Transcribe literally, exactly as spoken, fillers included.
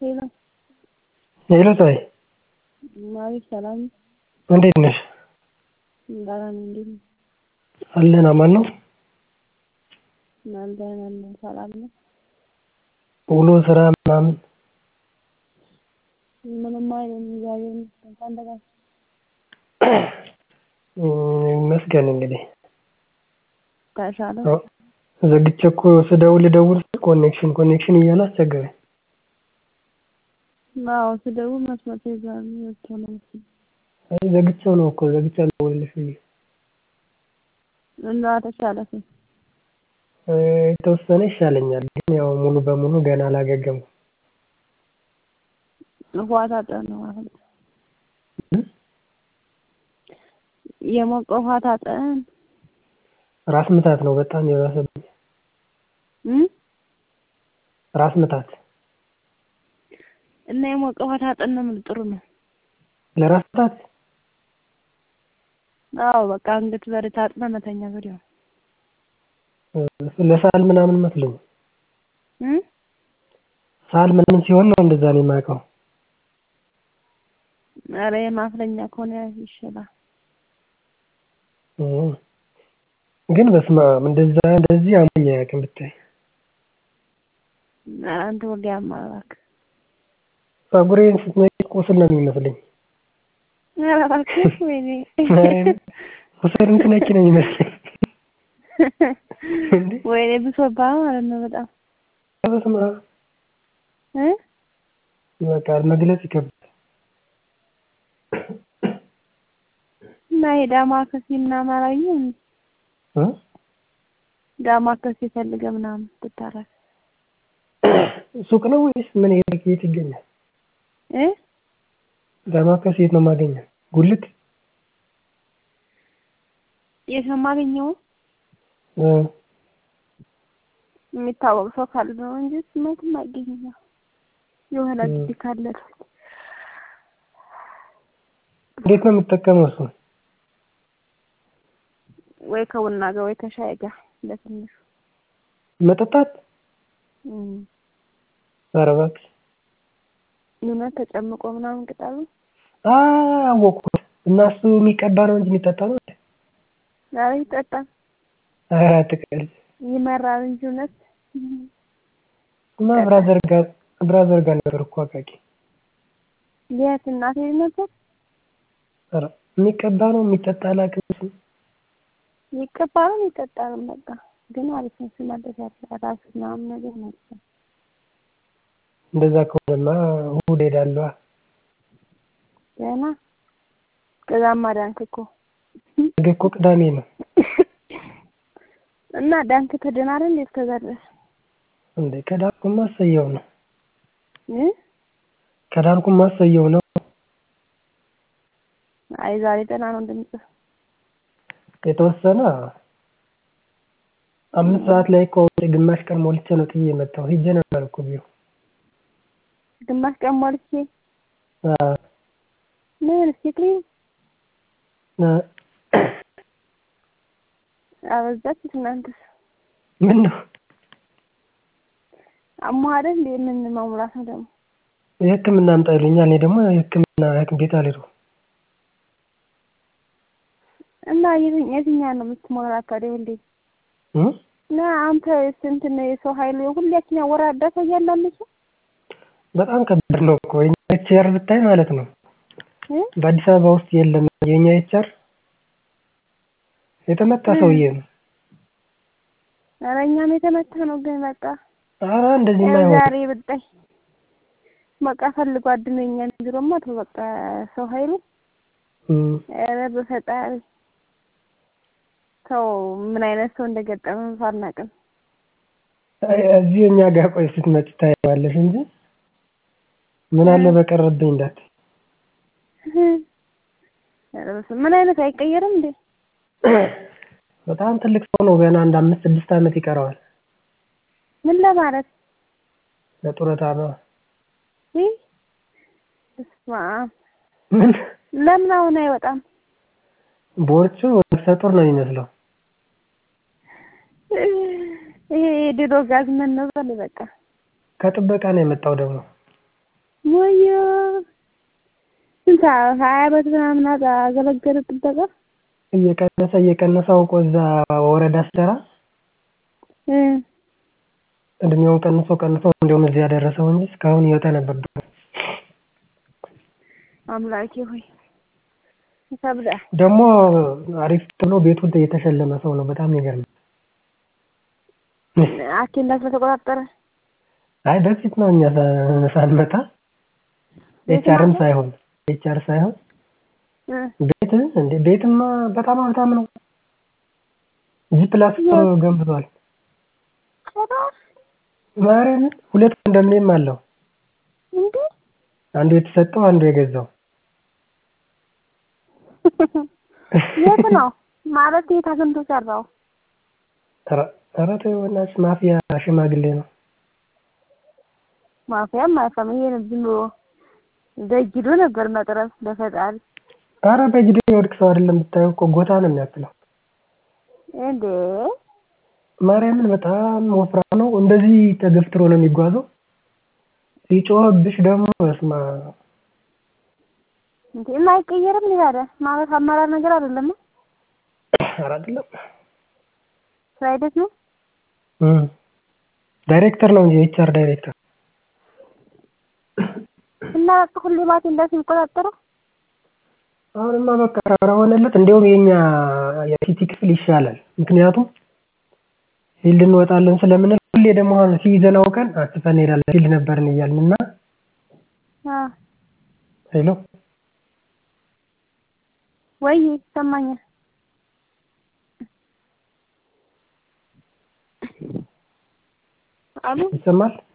ሄሎ ሄሎ ታይ ማለት ሰላም እንዴት ነሽ? ደህና ነኝ። እንዴት ነህ? አለን አማን ነው። ደህና ነኝ። ሰላም ነው። ውሎ ስራ ምናምን ምንም አይልም። እግዚአብሔር ይመስገን። ከአንተ ጋር ይመስገን። እንግዲህ ተሻለ? ዘግቼ እኮ ስደውል ደውል ኮኔክሽን ኮኔክሽን እያለ አስቸገረኝ። አዎ ስደውል መስመር ተይዟል ወጥቶ ነው መሰለኝ። አይ ዘግቼው ነው እኮ ዘግቼ አልደውልልሽ ብዬ። እና ተሻለህ? የተወሰነ ይሻለኛል፣ ግን ያው ሙሉ በሙሉ ገና አላገገምኩም። ውሃ ታጠብ ነው ማለት የሞቀ ውሃ ታጠብ። ራስ ምታት ነው በጣም የባሰብኝ። እም ራስ ምታት እና የሞቀ ውሃ ታጠብ ነው ምን ጥሩ ነው ለራስ ምታት? አዎ በቃ አንገት በር ታጥበህ መተኛ ወዲያው። ለሳል ምናምን መስሎኝ። እም ሳል ምናምን ሲሆን ነው እንደዛ ነው የማውቀው። ኧረ የማፍለኛ ከሆነ ይሻላል። ግን በስመአብ እንደዛ እንደዚህ አሞኝ አያውቅም ብታይ። ኧረ አንተ ወዲያ ያማል እባክህ። ፀጉሬን ስትነቂ ቁስል ነው የሚመስለኝ። ኧረ እባክህ ወይኔ ቁስል ስትነቂ ነው የሚመስለኝ። ወይኔ ብሶብሃል ማለት ነው በጣም። በስመአብ እ በቃ መግለጽ ይከብዳል። እና ዳማከሴ ምናምን አላየህም? እ ዳማከሴ ፈልገህ ምናምን ብታረግ። ሱቅ ነው ወይስ ምን የት ይገኛል? እ ዳማከሴ የት ነው የማገኘው? ጉልት? የት ነው የማገኘው? እ የሚታወቅ ሰው ካለ ነው እንጂ የትም አይገኝም። የሆነ ግቢ ካለ ነው። እንዴት ነው የምጠቀመው እሱን? ወይ ከቡና ጋር ወይ ከሻይ ጋር ለትንሹ መጠጣት? እም ኧረ እባክሽ ምን ተጨምቆ ምናምን ቅጠሉ? አወኩት። እና እሱ የሚቀባ ነው እንጂ የሚጠጣ ነው? ኧረ ይጠጣል። ኧረ አትቀልድ። ይመራል እንጂ እውነት። እና ብራዘር ጋር ብራዘር ጋር ነበር እኮ አቃቂ። የት እናቴ ነበር? ኧረ የሚቀባ ነው የሚጠጣ አላውቅም። የሚቀባ ነው የሚጠጣ ነው በቃ። ግን አሪፍ ነው ሲመለስ ያለ ራስ ምናምን ነገር ነው። እንደዛ ከሆነማ እሑድ እሄዳለሁ። ገና ከዛማ ዳንክ እኮ ነገ እኮ ቅዳሜ ነው። እና ዳንክ ተደናረ እንዴ እስከዛ ድረስ? እንዴ ከዳንኩማ እሰየው ነው። እ ከዳንኩማ እሰየው ነው። አይ ዛሬ ደህና ነው እንደምጽፍ የተወሰነ አምስት ሰዓት ላይ እኮ ግማሽ ቀን ሞልቼ ነው ጥዬ የመጣሁ። ሂጄ ነበር እኮ ቢሮ። ግማሽ ቀን ሞልቼ? አዎ ምን እስኪ እ አበዛችሁት እናንተስ። ምነው? አሞህ አይደል እንዴ? ምን መሙላት ነው ደግሞ? የህክምና አምጣ ይሉኛል። እኔ ደግሞ የህክምና ሐኪም ቤት አልሄድኩም። እና የትኛው ነው የምትሞላት ታዲያ እንዴ? እ እና አንተ ስንት ነው የሰው ኃይል ሁላችን ያወራዳ ሰው ያላለች? በጣም ከባድ ነው እኮ የኛ ኤችአር ብታይ ማለት ነው። እ በአዲስ አበባ ውስጥ የለም የኛ ኤችአር የተመታ ሰውዬ ነው። ኧረ እኛም የተመታ ነው ግን በቃ ኧረ እንደዚህ ነው ዛሬ ብታይ በቃ ፈልጎ አድነኛል ቢሮማ ተው በቃ ሰው ኃይሉ ኧረ በፈጣሪ ሰው ምን አይነት ሰው እንደገጠመን ሳናውቅም። እዚህ እኛ ጋር ቆይ ስትመጪ ታያለሽ እንጂ ምን አለ በቀረብኝ እንዳትዪ። ኧረ በስመ ምን አይነት አይቀየርም እንዴ? በጣም ትልቅ ሰው ነው። ገና አንድ አምስት ስድስት አመት ይቀረዋል። ምን ለማለት? ለጡረታ ነው። እ በስመ አብ ምን ለምን አሁን አይወጣም? ቦርጩ ነፍሰ ጡር ነው የሚመስለው። ይሄ የድሮ ጋዝ መነዘር በቃ ከጥበቃ ነው የመጣው ደግሞ። ወዮ ስንት ሀያ ዓመት ምናምን አገለገለ ጥበቃ እየቀነሰ እየቀነሰ አውቆ እዛ ወረዳ ሲሰራ እ እድሜውን ቀንሶ ቀንሶ እንደውም እዚህ ያደረሰው እንጂ እስካሁን ይወጣ ነበር። አምላኬ ሆይ ይከብዳል። ደግሞ አሪፍ ብሎ ቤቱን የተሸለመ ሰው ነው። በጣም ይገርም። አኬንዳ ስለተቆጣጠረ አይ በፊት ነው እኛ ሳንመጣ ኤችአርም ሳይሆን ኤችአር ሳይሆን ቤት እንደ ቤትማ በጣም ሀብታም ነው። ጂ ፕላስ ገንብቷል። ማርያም ሁለት ኮንዶሚኒየም አለው። እንዴ አንዱ የተሰጠው አንዱ የገዛው የት ነው ማለት የት አግኝቶ ሰራው? ኧረ ተይው በእናትሽ ማፊያ ሽማግሌ ነው። ማፊያ ማይፋም ይሄን ዝም ብሎ በጅዶ ነበር መጥረፍ በፈጣሪ። ኧረ በጅዶ የወድቅ ሰው አይደለም ብታየው እኮ ጎታ ነው የሚያክለው። እንዴ ማርያምን በጣም ወፍራም ነው። እንደዚህ ተገፍትሮ ነው የሚጓዘው። ሲጮህብሽ ደግሞ በስመ አብ እንዴ የማይቀየርም ይላል ማለት አማራጭ ነገር አይደለም። ኧረ አይደለም ፕራይቬት ነው እም ዳይሬክተር ነው እንጂ ኤችአር ዳይሬክተር እና ሁሌ ማት እንደዚህ የሚቆጣጠረው አሁንማ በቃ ኧረ ሆነለት። እንደውም የኛ የሲቲ ክፍል ይሻላል። ምክንያቱም ፊልድ እንወጣለን ስለምንል ሁሌ ደግሞ አሁን ሲይዘን አውቀን አጥፈን እንሄዳለን። ፊልድ ነበርን እያልንና አ ሄሎ ወይ ይሰማኛል። አሉ ይሰማል